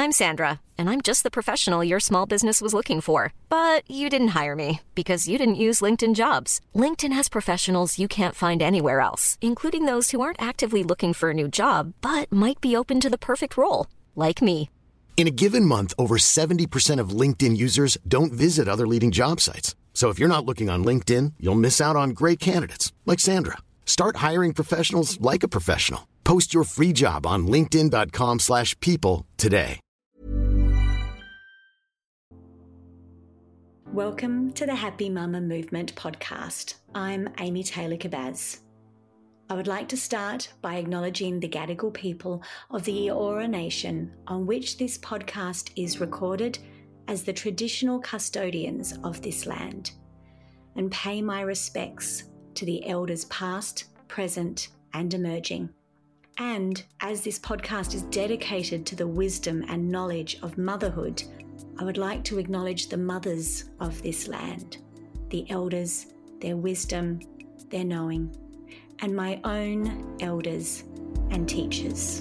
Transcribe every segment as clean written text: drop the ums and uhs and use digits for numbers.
I'm Sandra, and I'm just the professional your small business was looking for. But you didn't hire me because you didn't use LinkedIn Jobs. LinkedIn has professionals you can't find anywhere else, including those who aren't actively looking for a new job, but might be open to the perfect role, like me. In a given month, over 70% of LinkedIn users don't visit other leading job sites. So if you're not looking on LinkedIn, you'll miss out on great candidates like Sandra. Start hiring professionals like a professional. Post your free job on linkedin.com/people today. Welcome to the Happy Mama Movement podcast. I'm Amy Taylor-Kabbaz. I would like to start by acknowledging the Gadigal people of the Eora Nation on which this podcast is recorded as the traditional custodians of this land, and pay my respects to the elders past, present, and emerging. And as this podcast is dedicated to the wisdom and knowledge of motherhood, I would like to acknowledge the mothers of this land, the elders, their wisdom, their knowing, and my own elders and teachers.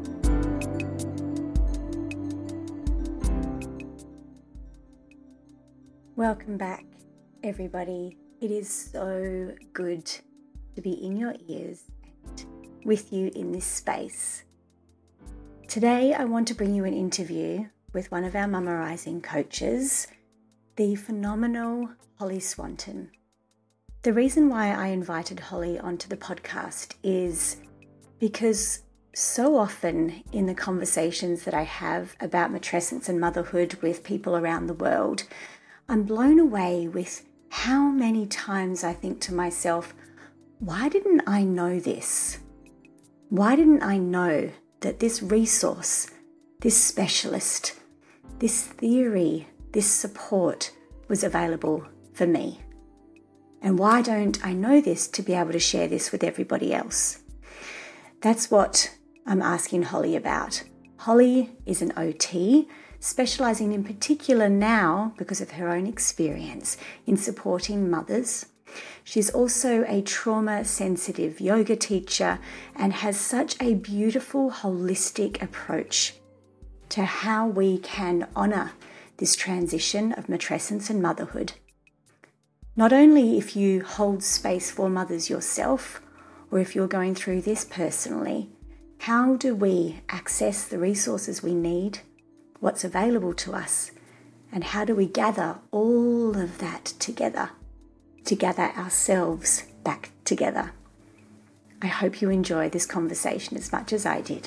Welcome back, everybody. It is so good to be in your ears and with you in this space. Today, I want to bring you an interview with one of our Mama Rising coaches, the phenomenal Holly Swanton. The reason why I invited Holly onto the podcast is because so often in the conversations that I have about matrescence and motherhood with people around the world, I'm blown away with how many times I think to myself, why didn't I know this? Why didn't I know that this resource, this specialist, this theory, this support was available for me? And why don't I know this to be able to share this with everybody else? That's what I'm asking Holly about. Holly is an OT, specialising in particular now, because of her own experience, in supporting mothers. She's also a trauma-sensitive yoga teacher and has such a beautiful, holistic approach to how we can honour this transition of matrescence and motherhood. Not only if you hold space for mothers yourself, or if you're going through this personally, how do we access the resources we need, what's available to us, and how do we gather all of that together to gather ourselves back together? I hope you enjoy this conversation as much as I did.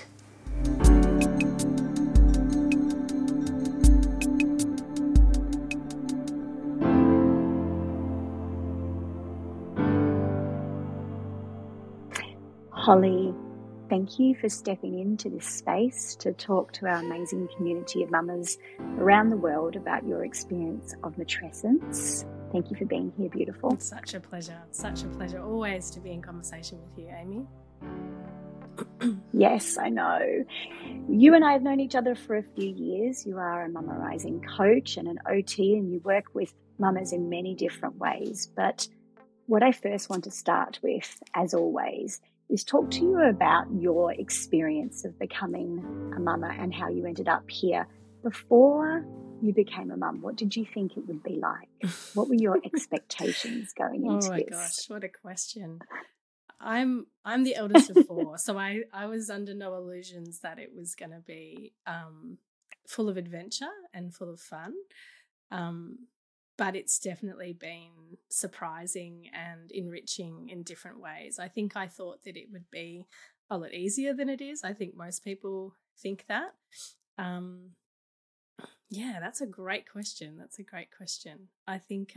Holly, thank you for stepping into this space to talk to our amazing community of mamas around the world about your experience of matrescence. Thank you for being here, beautiful. It's such a pleasure. Such a pleasure always to be in conversation with you, Amy. Yes, I know. You and I have known each other for a few years. You are a Mama Rising coach and an OT, and you work with mamas in many different ways. But what I first want to start with, as always, is talk to you about your experience of becoming a mama and how you ended up here. Before you became a mum, what did you think it would be like? What were your expectations going into this? Oh my gosh, what a question. I'm the eldest of four, so I was under no illusions that it was going to be full of adventure and full of fun. But it's definitely been surprising and enriching in different ways. I think I thought that it would be a lot easier than it is. I think most people think that. Yeah, that's a great question. I think,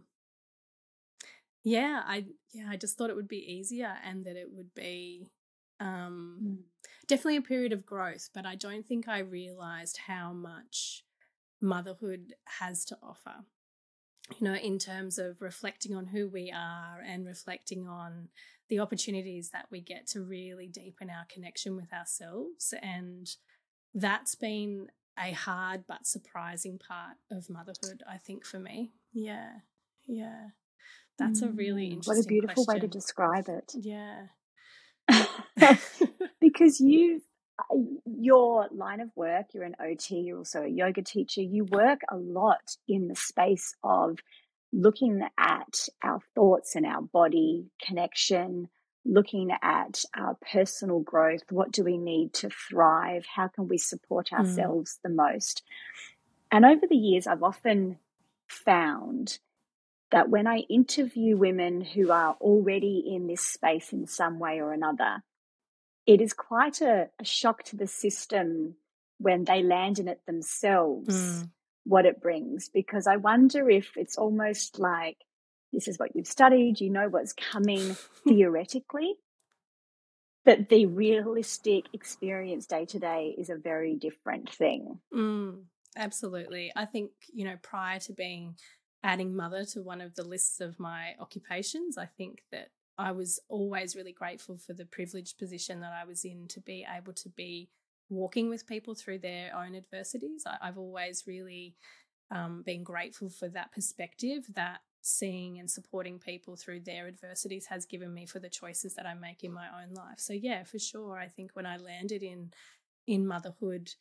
I just thought it would be easier and that it would be definitely a period of growth, but I don't think I realised how much motherhood has to offer. You know, in terms of reflecting on who we are and reflecting on the opportunities that we get to really deepen our connection with ourselves. And that's been a hard but surprising part of motherhood, I think, for me. Yeah. That's a really interesting What a beautiful question. way to describe it. Yeah. Because your line of work, you're an OT, you're also a yoga teacher. You work a lot in the space of looking at our thoughts and our body connection, looking at our personal growth. What do we need to thrive? How can we support ourselves the most? And over the years, I've often found that when I interview women who are already in this space in some way or another, it is quite a shock to the system when they land in it themselves, what it brings. Because I wonder if it's almost like, this is what you've studied, you know what's coming theoretically, but the realistic experience day to day is a very different thing. Absolutely. I think, prior to adding mother to one of the lists of my occupations, I think that I was always really grateful for the privileged position that I was in to be able to be walking with people through their own adversities. I've always really been grateful for that perspective that seeing and supporting people through their adversities has given me for the choices that I make in my own life. So yeah, for sure. I think when I landed in motherhood,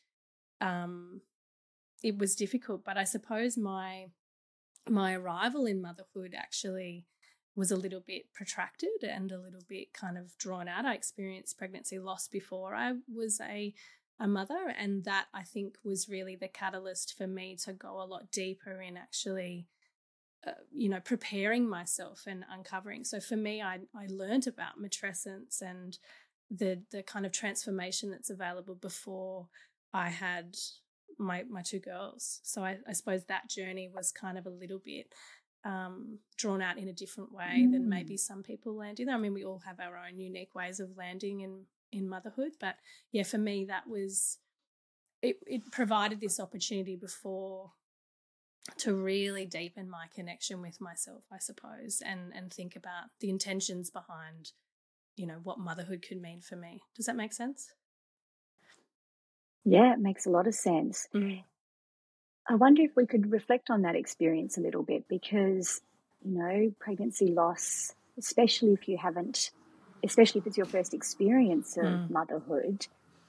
it was difficult, but I suppose my arrival in motherhood actually was a little bit protracted and a little bit kind of drawn out. I experienced pregnancy loss before I was a mother, and that I think was really the catalyst for me to go a lot deeper in actually preparing myself and uncovering. So for me, I learned about matrescence and the kind of transformation that's available before I had my two girls. So I suppose that journey was kind of a little bit drawn out in a different way than maybe some people land in. I mean, we all have our own unique ways of landing in motherhood, but yeah, for me that was it provided this opportunity before to really deepen my connection with myself, I suppose, and think about the intentions behind, what motherhood could mean for me. Does that make sense? Yeah, it makes a lot of sense. I wonder if we could reflect on that experience a little bit, because, pregnancy loss, especially if it's your first experience of motherhood,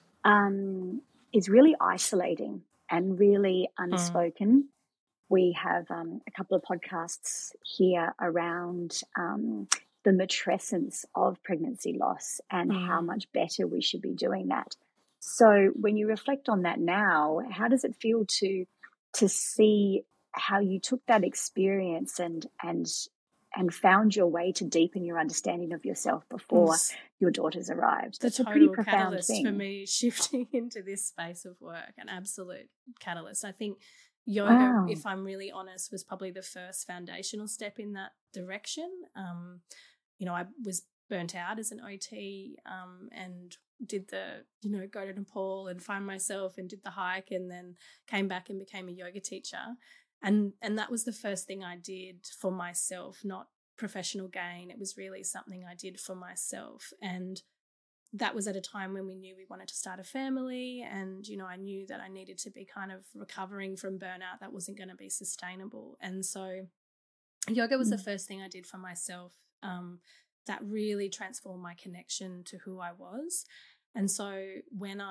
is really isolating and really unspoken. We have a couple of podcasts here around the matrescence of pregnancy loss and how much better we should be doing that. So when you reflect on that now, how does it feel to see how you took that experience and found your way to deepen your understanding of yourself before your daughters arrived? That's a pretty profound catalyst thing for me shifting into this space of work, an absolute catalyst. I think yoga, if I'm really honest, was probably the first foundational step in that direction. I was burnt out as an OT and did the, go to Nepal and find myself and did the hike, and then came back and became a yoga teacher. And that was the first thing I did for myself, not professional gain. It was really something I did for myself. And that was at a time when we knew we wanted to start a family, and, I knew that I needed to be kind of recovering from burnout that wasn't going to be sustainable. And so yoga was the first thing I did for myself that really transformed my connection to who I was. And so when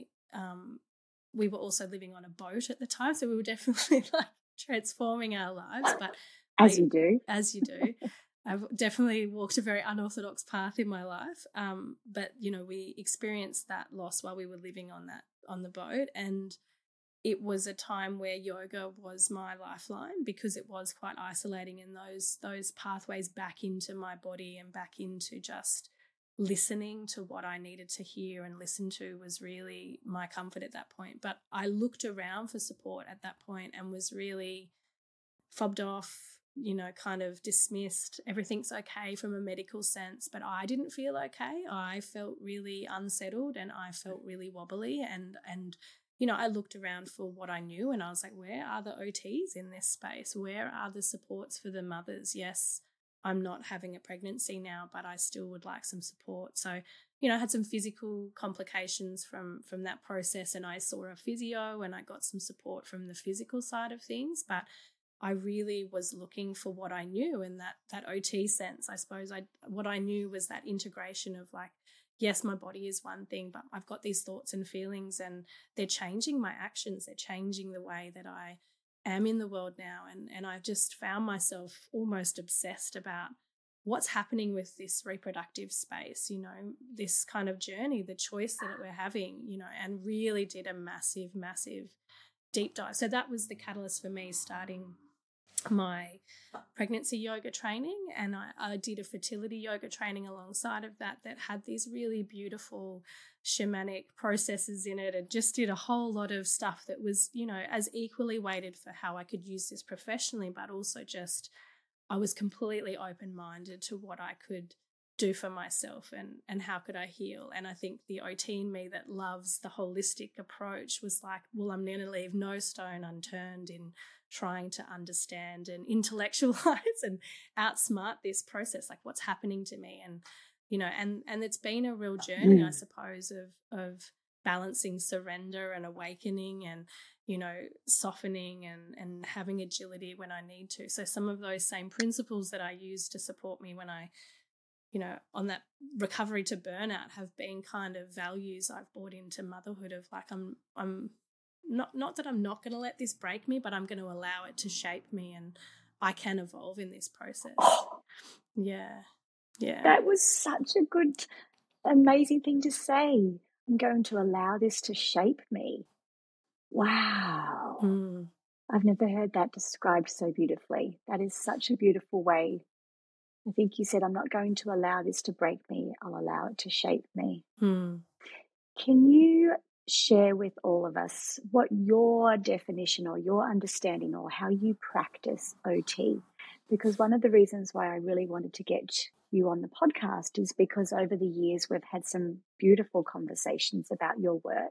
we were also living on a boat at the time, so we were definitely like transforming our lives. But As you do. I've definitely walked a very unorthodox path in my life. But, we experienced that loss while we were living on the boat. And it was a time where yoga was my lifeline, because it was quite isolating, and those pathways back into my body and back into just listening to what I needed to hear and listen to was really my comfort at that point. But I looked around for support at that point and was really fobbed off, kind of dismissed. Everything's okay from a medical sense, but I didn't feel okay. I felt really unsettled and I felt really wobbly, and I looked around for what I knew, and I was like, where are the OTs in this space? Where are the supports for the mothers? Yes, I'm not having a pregnancy now, but I still would like some support. So, I had some physical complications from that process, and I saw a physio and I got some support from the physical side of things, but I really was looking for what I knew, and that OT sense, I suppose. What I knew was that integration of like yes, my body is one thing, but I've got these thoughts and feelings, and they're changing my actions. They're changing the way that I am in the world now. And I've just found myself almost obsessed about what's happening with this reproductive space, you know, this kind of journey, the choice that we're having, you know, and really did a massive, massive deep dive. So that was the catalyst for me starting my pregnancy yoga training, and I did a fertility yoga training alongside of that had these really beautiful shamanic processes in it, and just did a whole lot of stuff that was, you know, as equally weighted for how I could use this professionally, but also just I was completely open-minded to what I could do for myself and how could I heal. And I think the OT in me that loves the holistic approach was like, well, I'm going to leave no stone unturned in trying to understand and intellectualize and outsmart this process, like what's happening to me. And, you know, and it's been a real journey, I suppose, of balancing surrender and awakening and, you know, softening and having agility when I need to. So some of those same principles that I use to support me when I, you know, on that recovery to burnout have been kind of values I've brought into motherhood of like, I'm not that I'm not going to let this break me, but I'm going to allow it to shape me, and I can evolve in this process. Oh, yeah. That was such a good, amazing thing to say. I'm going to allow this to shape me. Wow. I've never heard that described so beautifully. That is such a beautiful way. I think you said, I'm not going to allow this to break me. I'll allow it to shape me. Can you share with all of us what your definition or your understanding or how you practice OT? Because one of the reasons why I really wanted to get you on the podcast is because over the years we've had some beautiful conversations about your work.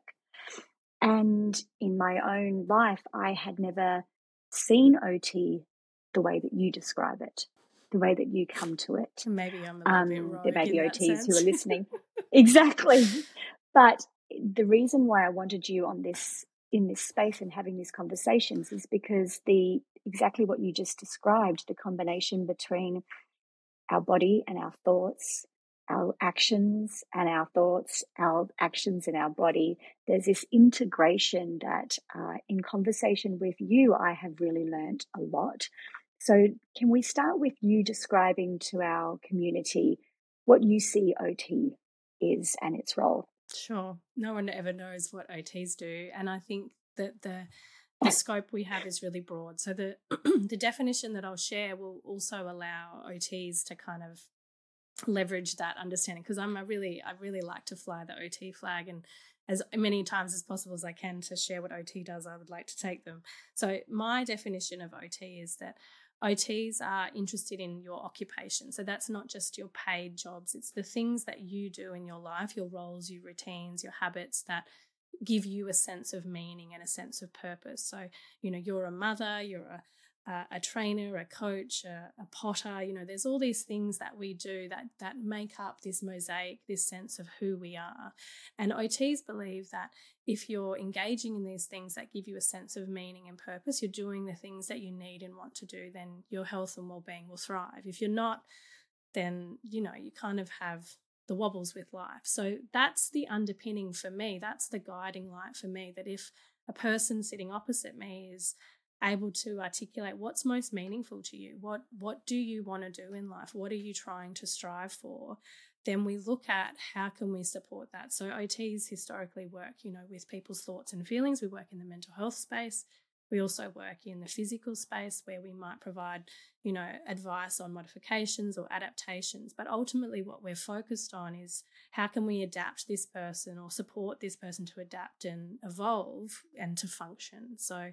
And in my own life, I had never seen OT the way that you describe it, the way that you come to it. Maybe I'm a little bit rogue. There may be in OTs that who are sense. listening. Exactly. But the reason why I wanted you on this, in this space and having these conversations, is because exactly what you just described, the combination between our body and our thoughts, our actions and our thoughts, our actions and our body. There's this integration that in conversation with you, I have really learned a lot. So can we start with you describing to our community what you see OT is and its role? Sure. No one ever knows what OTs do. And I think that the scope we have is really broad. So the the definition that I'll share will also allow OTs to kind of leverage that understanding, because I really like to fly the OT flag, and as many times as possible as I can to share what OT does, I would like to take them. So my definition of OT is that OTs are interested in your occupation. So that's not just your paid jobs. It's the things that you do in your life, your roles, your routines, your habits that give you a sense of meaning and a sense of purpose. So, you know, you're a mother, you're a trainer, a coach, a potter, you know, there's all these things that we do that make up this mosaic, this sense of who we are. And OTs believe that if you're engaging in these things that give you a sense of meaning and purpose, you're doing the things that you need and want to do, then your health and well-being will thrive. If you're not, then, you know, you kind of have the wobbles with life. So that's the underpinning for me. That's the guiding light for me, that if a person sitting opposite me is able to articulate what's most meaningful to you, what do you want to do in life, what are you trying to strive for, then we look at how can we support that. So OTs historically work, you know, with people's thoughts and feelings. We work in the mental health space. We also work in the physical space where we might provide, you know, advice on modifications or adaptations. But ultimately what we're focused on is how can we adapt this person or support this person to adapt and evolve and to function. So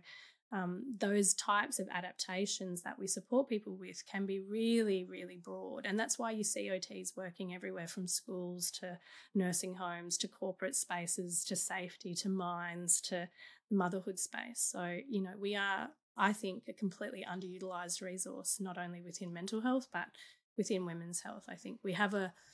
those types of adaptations that we support people with can be really, really broad. And that's why you see OTs working everywhere, from schools to nursing homes to corporate spaces to safety to mines to motherhood space. So, you know, we are, I think, a completely underutilized resource, not only within mental health, but within women's health. I think we have a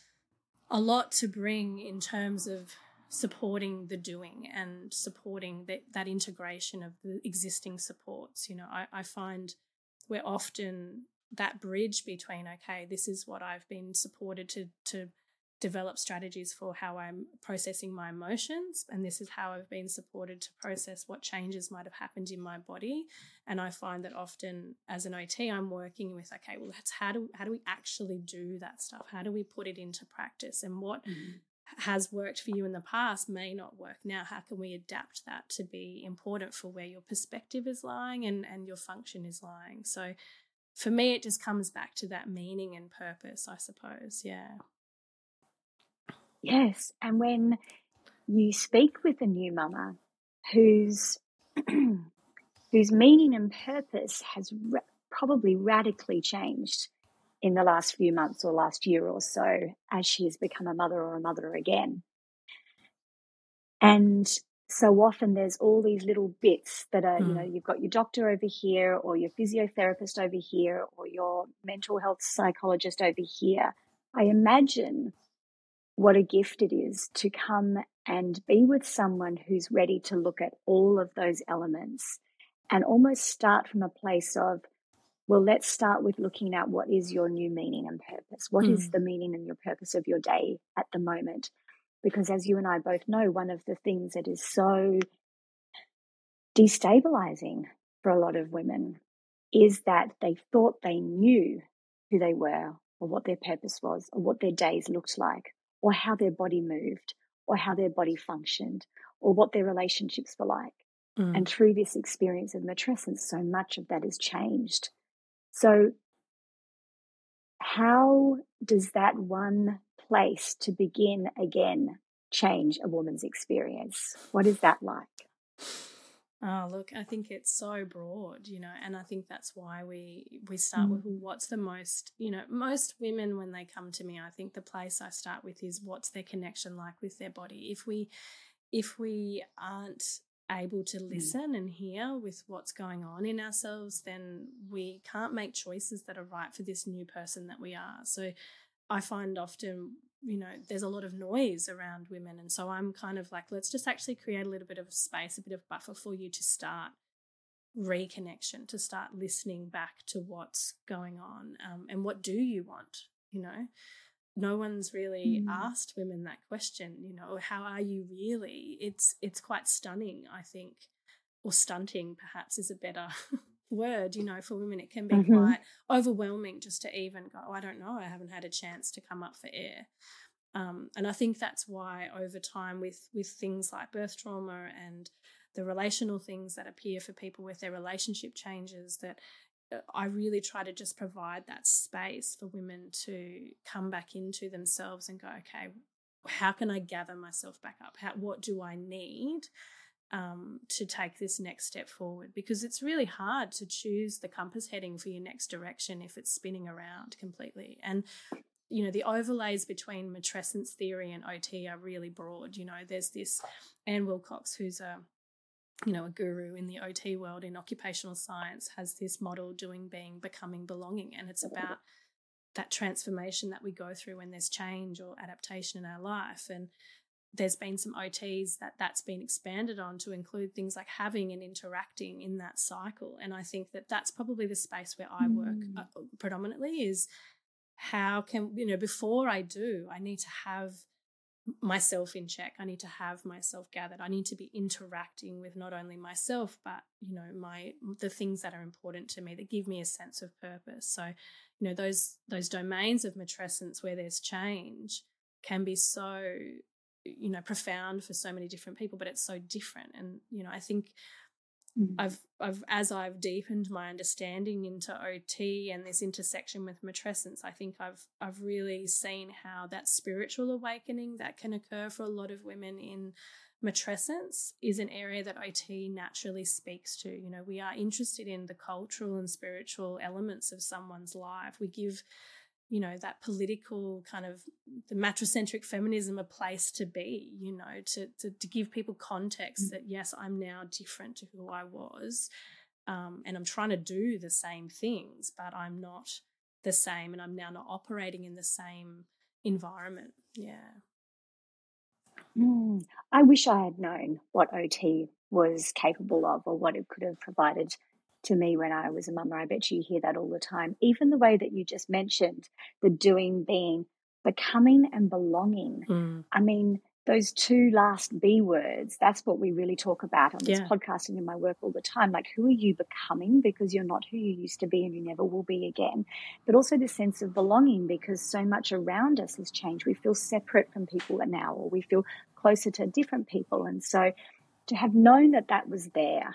lot to bring in terms of supporting the doing and supporting that integration of the existing supports. You know, I find we're often that bridge between, okay, this is what I've been supported to develop strategies for how I'm processing my emotions, and this is how I've been supported to process what changes might have happened in my body. And I find that often as an OT, I'm working with, okay, well, that's how do we actually do that stuff? How do we put it into practice? And what has worked for you in the past may not work now. How can we adapt that to be important for where your perspective is lying and your function is lying? So for me, it just comes back to that meaning and purpose, I suppose. Yeah. Yes. And when you speak with a new mama whose meaning and purpose has probably radically changed in the last few months or last year or so as she has become a mother or a mother again. And so often there's all these little bits that are, you know, you've got your doctor over here or your physiotherapist over here or your mental health psychologist over here. I imagine what a gift it is to come and be with someone who's ready to look at all of those elements and almost start from a place of, well, let's start with looking at what is your new meaning and purpose. What is the meaning and your purpose of your day at the moment? Because as you and I both know, one of the things that is so destabilizing for a lot of women is that they thought they knew who they were or what their purpose was or what their days looked like or how their body moved or how their body functioned or what their relationships were like. And through this experience of matrescence, so much of that has changed. So how does that one place to begin again change a woman's experience? What is that like? Oh, look, I think it's so broad, you know, and I think that's why we start with what's the most, you know, most women when they come to me, I think the place I start with is what's their connection like with their body. If we aren't able to listen and hear with what's going on in ourselves, then we can't make choices that are right for this new person that we are. So I find often, you know, there's a lot of noise around women. And so I'm kind of like, let's just actually create a little bit of space, a bit of buffer for you to start reconnection, to start listening back to what's going on. And what do you want, you know? No one's really asked women that question, you know, how are you really? It's quite stunning, I think, or stunting perhaps is a better word, you know, for women. It can be quite overwhelming just to even go, oh, I don't know, I haven't had a chance to come up for air. And I think that's why over time with things like birth trauma and the relational things that appear for people with their relationship changes, that I really try to just provide that space for women to come back into themselves and go, okay, how can I gather myself back up? What do I need to take this next step forward? Because it's really hard to choose the compass heading for your next direction if it's spinning around completely. And, you know, the overlays between matrescence theory and OT are really broad. You know, there's this Anne Wilcox, who's a guru in the OT world in occupational science, has this model doing, being, becoming, belonging. And it's about that transformation that we go through when there's change or adaptation in our life. And there's been some OTs that's been expanded on to include things like having and interacting in that cycle. And I think that that's probably the space where I work predominantly, is how can, you know, before I do, I need to have myself in check. I need to have myself gathered. I need to be interacting with not only myself, but, you know, the things that are important to me that give me a sense of purpose. So, you know, those domains of matrescence where there's change can be so, you know, profound for so many different people, but it's so different. And, you know, I think as I've deepened my understanding into OT and this intersection with matrescence, I think I've really seen how that spiritual awakening that can occur for a lot of women in matrescence is an area that OT naturally speaks to. You know, we are interested in the cultural and spiritual elements of someone's life. We give, you know, that political kind of the matrocentric feminism a place to be, you know, to give people context that, yes, I'm now different to who I was, and I'm trying to do the same things, but I'm not the same, and I'm now not operating in the same environment. Yeah. I wish I had known what OT was capable of or what it could have provided to me when I was a mama. I bet you hear that all the time. Even the way that you just mentioned, the doing, being, becoming and belonging. Mm. I mean, those two last B words, that's what we really talk about on this podcast and in my work all the time. Like, who are you becoming? Because you're not who you used to be and you never will be again. But also the sense of belonging, because so much around us has changed. We feel separate from people now, or we feel closer to different people. And so to have known that that was there,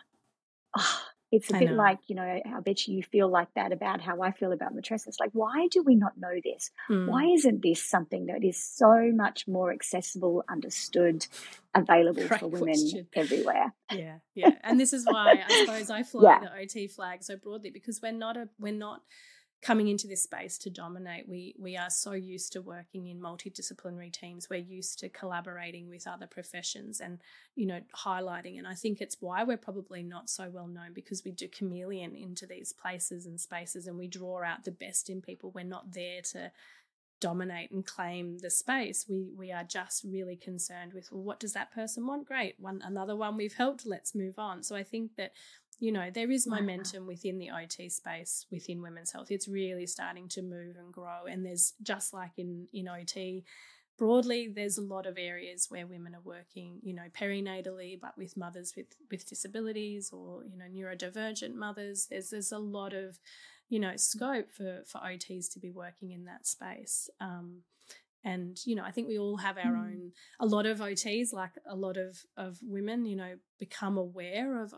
it's a bit like, you know, I bet you feel like that about how I feel about matrescence. Like, why do we not know this? Why isn't this something that is so much more accessible, understood, available for women everywhere? Yeah. And this is why I suppose I fly the OT flag so broadly, because we're not coming into this space to dominate. We are so used to working in multidisciplinary teams. We're used to collaborating with other professions and, you know, highlighting. And I think it's why we're probably not so well known, because we do chameleon into these places and spaces and we draw out the best in people. We're not there to dominate and claim the space. We are just really concerned with, well, what does that person want? Great. Another one we've helped, let's move on. So I think that, you know, there is momentum within the OT space, within women's health. It's really starting to move and grow. And there's, just like in OT broadly, there's a lot of areas where women are working, you know, perinatally, but with mothers with disabilities, or, you know, neurodivergent mothers. There's a lot of, you know, scope for OTs to be working in that space. And, you know, I think we all have our own, a lot of OTs, like a lot of women, you know, become aware of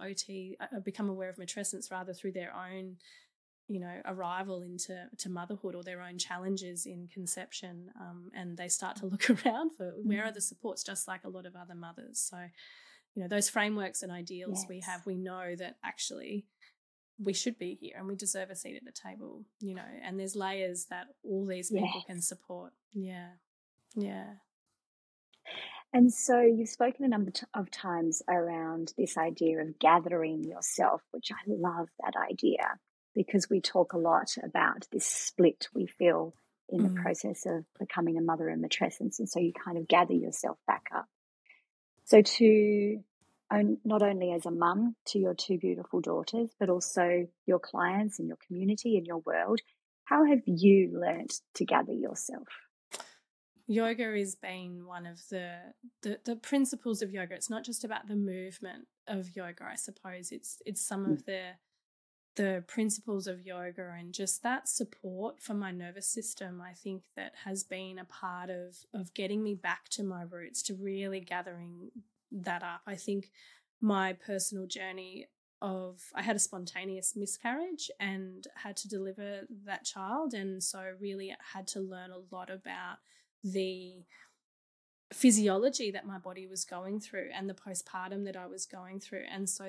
matrescence rather through their own, you know, arrival into motherhood, or their own challenges in conception. And they start to look around for where are the supports, just like a lot of other mothers. So, you know, those frameworks and ideals we have, we know that actually we should be here and we deserve a seat at the table, you know, and there's layers that all these people can support. Yeah. And so you've spoken a number of times around this idea of gathering yourself, which I love that idea, because we talk a lot about this split we feel in the process of becoming a mother in matrescence. And so you kind of gather yourself back up. So to not only as a mum to your two beautiful daughters, but also your clients and your community and your world, how have you learnt to gather yourself? Yoga has been one of the principles of yoga. It's not just about the movement of yoga, I suppose. It's some of the principles of yoga and just that support for my nervous system, I think, that has been a part of getting me back to my roots, to really gathering that up. I think my personal journey I had a spontaneous miscarriage and had to deliver that child, and so really had to learn a lot about the physiology that my body was going through and the postpartum that I was going through. And so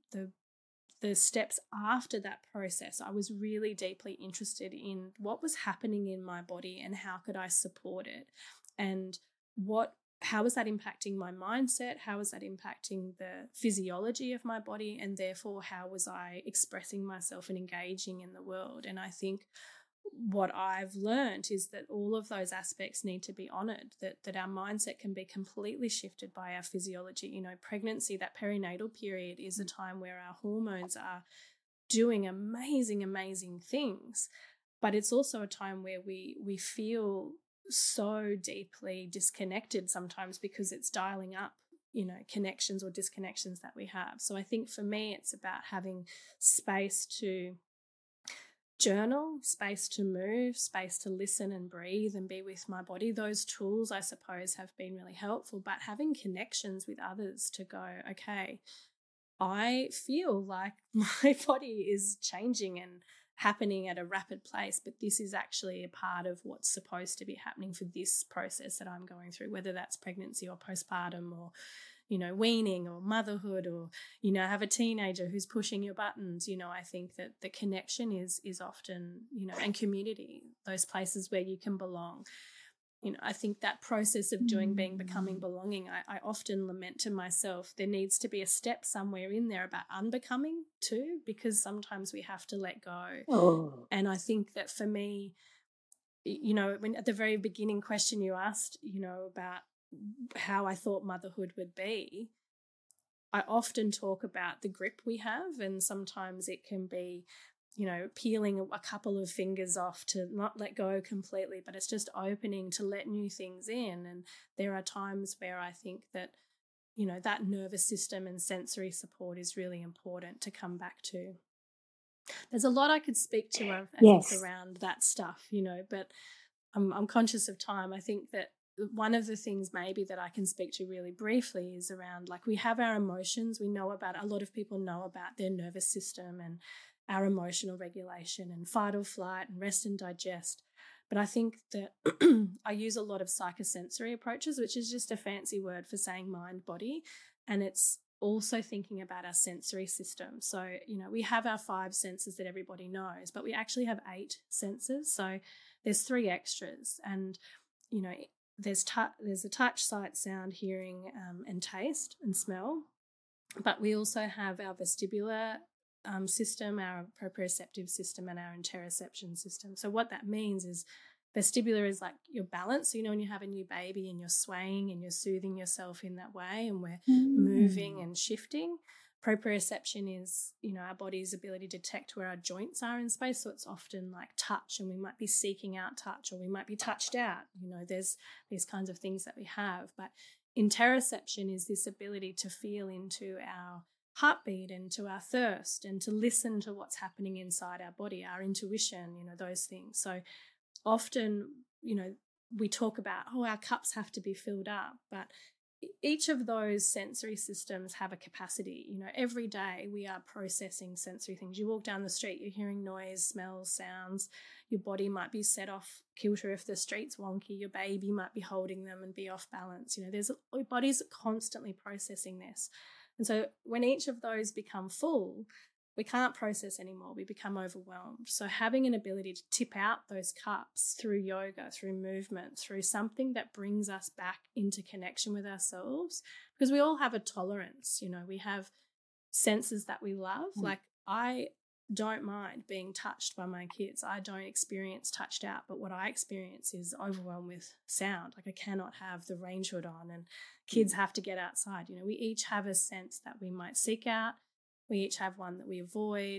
the steps after that process, I was really deeply interested in what was happening in my body and how could I support it, and how was that impacting my mindset? How was that impacting the physiology of my body? And therefore, how was I expressing myself and engaging in the world? And I think what I've learned is that all of those aspects need to be honoured, that our mindset can be completely shifted by our physiology. You know, pregnancy, that perinatal period, is a time where our hormones are doing amazing, amazing things. But it's also a time where we feel so deeply disconnected sometimes, because it's dialing up, you know, connections or disconnections that we have. So I think for me, it's about having space to journal, space to move, space to listen and breathe and be with my body. Those tools, I suppose, have been really helpful, but having connections with others to go, okay, I feel like my body is changing and happening at a rapid pace, but this is actually a part of what's supposed to be happening for this process that I'm going through, whether that's pregnancy or postpartum or, you know, weaning or motherhood, or, you know, have a teenager who's pushing your buttons. You know, I think that the connection is often, you know, and community, those places where you can belong. You know, I think that process of becoming, belonging, I often lament to myself, there needs to be a step somewhere in there about unbecoming too, because sometimes we have to let go. And I think that for me, you know, when at the very beginning question you asked, you know, about how I thought motherhood would be, I often talk about the grip we have, and sometimes it can be peeling a couple of fingers off to not let go completely, but it's just opening to let new things in. And there are times where I think that, that nervous system and sensory support is really important to come back to. There's a lot I could speak to, I think, around that stuff, but I'm conscious of time. I think that one of the things maybe that I can speak to really briefly is around, like, we have our emotions. We know about, a lot of people know about their nervous system and our emotional regulation and fight or flight and rest and digest. But I think that I use a lot of psychosensory approaches, which is just a fancy word for saying mind, body. And it's also thinking about our sensory system. So, we have our 5 senses that everybody knows, but we actually have 8 senses. So there's 3 extras. And, there's a touch, sight, sound, hearing, and taste and smell. But we also have our vestibular system, our proprioceptive system, and our interoception system. So what that means is vestibular is like your balance. So, when you have a new baby and you're swaying and you're soothing yourself in that way, and we're moving and shifting. Proprioception is, our body's ability to detect where our joints are in space. So it's often like touch, and we might be seeking out touch, or we might be touched out. There's these kinds of things that we have. But interoception is this ability to feel into our heartbeat and to our thirst and to listen to what's happening inside our body, our intuition, those things. So often, we talk about, our cups have to be filled up, but each of those sensory systems have a capacity. Every day we are processing sensory things. You walk down the street, you're hearing noise, smells, sounds. Your body might be set off kilter if the street's wonky. Your baby might be holding them and be off balance. Your body's constantly processing this. And so when each of those become full, we can't process anymore. We become overwhelmed. So having an ability to tip out those cups through yoga, through movement, through something that brings us back into connection with ourselves, because we all have a tolerance. We have senses that we love. Like, I don't mind being touched by my kids. I don't experience touched out, but what I experience is overwhelmed with sound. Like, I cannot have the range hood on, and kids have to get outside. We each have a sense that we might seek out. We each have one that we avoid,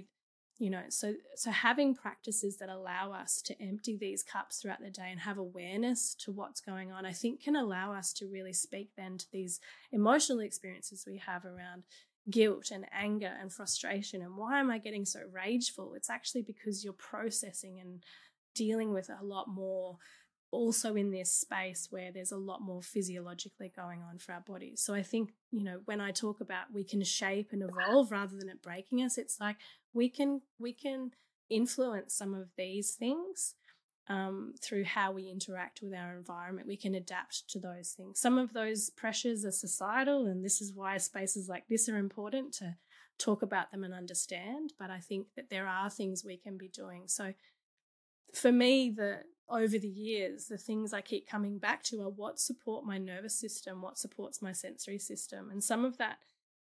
so having practices that allow us to empty these cups throughout the day and have awareness to what's going on, I think can allow us to really speak then to these emotional experiences we have around guilt and anger and frustration. And why am I getting so rageful? It's actually because you're processing and dealing with a lot more, also in this space where there's a lot more physiologically going on for our bodies. So I think, when I talk about we can shape and evolve rather than it breaking us, it's like we can influence some of these things through how we interact with our environment. We can adapt to those things. Some of those pressures are societal, and this is why spaces like this are important, to talk about them and understand. But I think that there are things we can be doing. So for me, over the years, the things I keep coming back to are what support my nervous system, what supports my sensory system. And some of that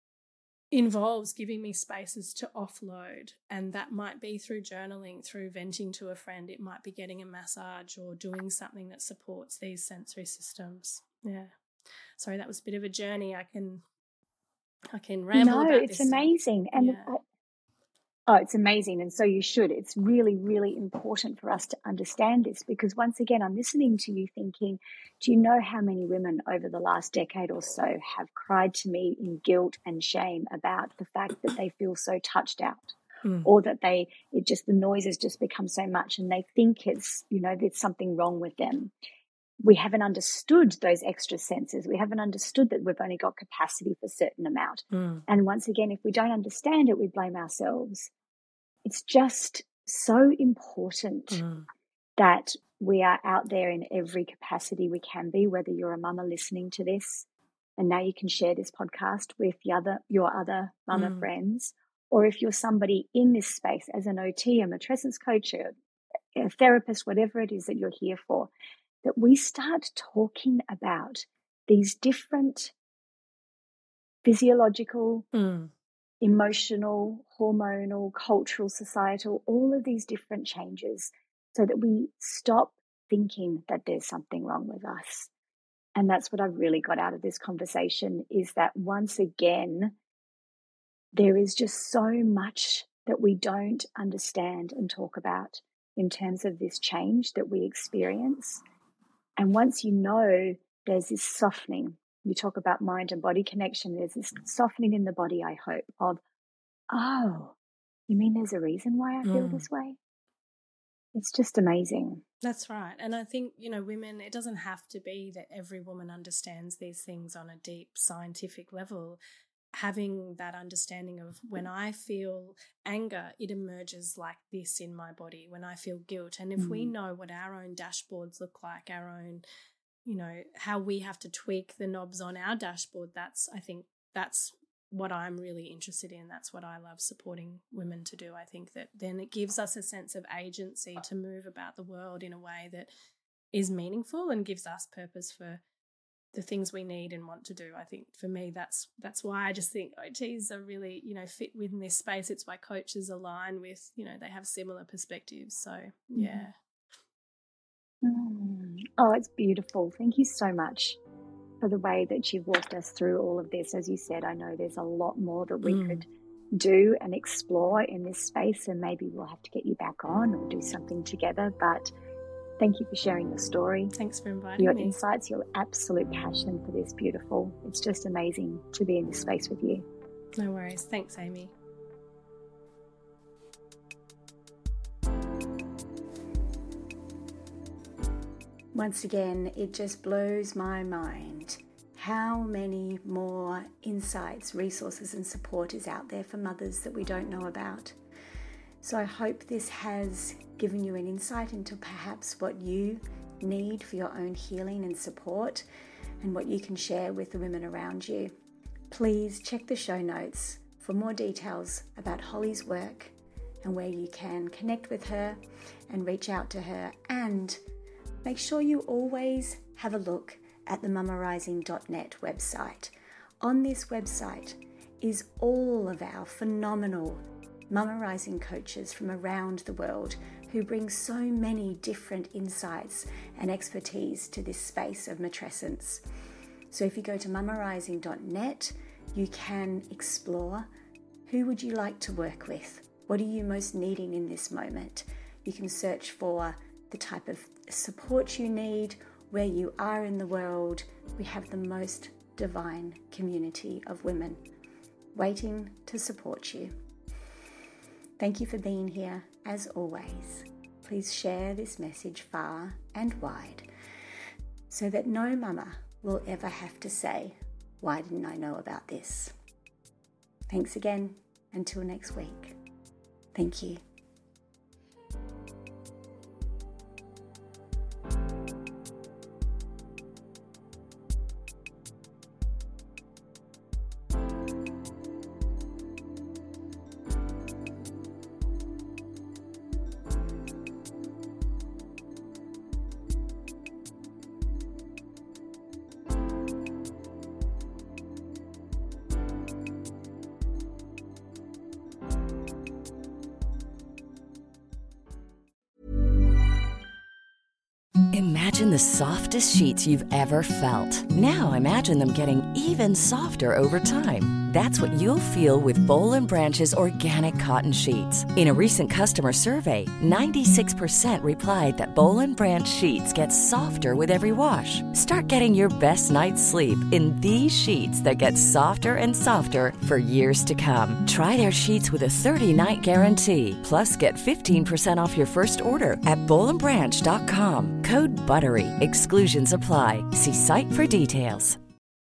involves giving me spaces to offload. And that might be through journaling, through venting to a friend. It might be getting a massage or doing something that supports these sensory systems. Yeah. Sorry, that was a bit of a journey. I can ramble about this. No, it's amazing. And yeah. It's amazing. And so you should. It's really, really important for us to understand this, because once again, I'm listening to you thinking, do you know how many women over the last decade or so have cried to me in guilt and shame about the fact that they feel so touched out, or that the noise has just become so much and they think it's, there's something wrong with them. We haven't understood those extra senses. We haven't understood that we've only got capacity for a certain amount. And once again, if we don't understand it, we blame ourselves. It's just so important that we are out there in every capacity we can be, whether you're a mama listening to this, and now you can share this podcast with your other mama friends, or if you're somebody in this space as an OT, a matrescence coach, a therapist, whatever it is that you're here for, that we start talking about these different physiological, emotional, hormonal, cultural, societal, all of these different changes, so that we stop thinking that there's something wrong with us. And that's what I've really got out of this conversation, is that once again, there is just so much that we don't understand and talk about in terms of this change that we experience. And once you know, there's this softening. You talk about mind and body connection. There's this softening in the body, I hope, of, oh, you mean there's a reason why I feel this way? It's just amazing. That's right. And I think, women, it doesn't have to be that every woman understands these things on a deep scientific level. Having that understanding of when I feel anger, it emerges like this in my body. When I feel guilt. And if we know what our own dashboards look like, our own, how we have to tweak the knobs on our dashboard, I think that's what I'm really interested in. That's what I love supporting women to do. I think that then it gives us a sense of agency to move about the world in a way that is meaningful and gives us purpose for the things we need and want to do. I think for me, that's why I just think OTs are really, fit within this space. It's why coaches align with, they have similar perspectives. So, yeah. Oh, it's beautiful. Thank you so much for the way that you've walked us through all of this. As you said, I know there's a lot more that we could do and explore in this space, and maybe we'll have to get you back on or do something together. But thank you for sharing your story. Thanks for inviting me. Your insights, your absolute passion for this. Beautiful. It's just amazing to be in this space with you. No worries. Thanks, Amy. Once again, it just blows my mind how many more insights, resources and support is out there for mothers that we don't know about. So I hope this has given you an insight into perhaps what you need for your own healing and support, and what you can share with the women around you. Please check the show notes for more details about Holly's work and where you can connect with her and reach out to her. And make sure you always have a look at the mamarising.net website. On this website is all of our phenomenal Mama Rising coaches from around the world who bring so many different insights and expertise to this space of matrescence. So if you go to mamarising.net, you can explore who would you like to work with? What are you most needing in this moment? You can search for the type of support you need, where you are in the world. We have the most divine community of women waiting to support you. Thank you for being here. As always, please share this message far and wide so that no mama will ever have to say, why didn't I know about this? Thanks again. Until next week. Thank you. Imagine the softest sheets you've ever felt. Now imagine them getting even softer over time. That's what you'll feel with Boll & Branch's organic cotton sheets. In a recent customer survey, 96% replied that Boll & Branch sheets get softer with every wash. Start getting your best night's sleep in these sheets that get softer and softer for years to come. Try their sheets with a 30-night guarantee. Plus, get 15% off your first order at bollandbranch.com. Code BUTTERY. Exclusions apply. See site for details.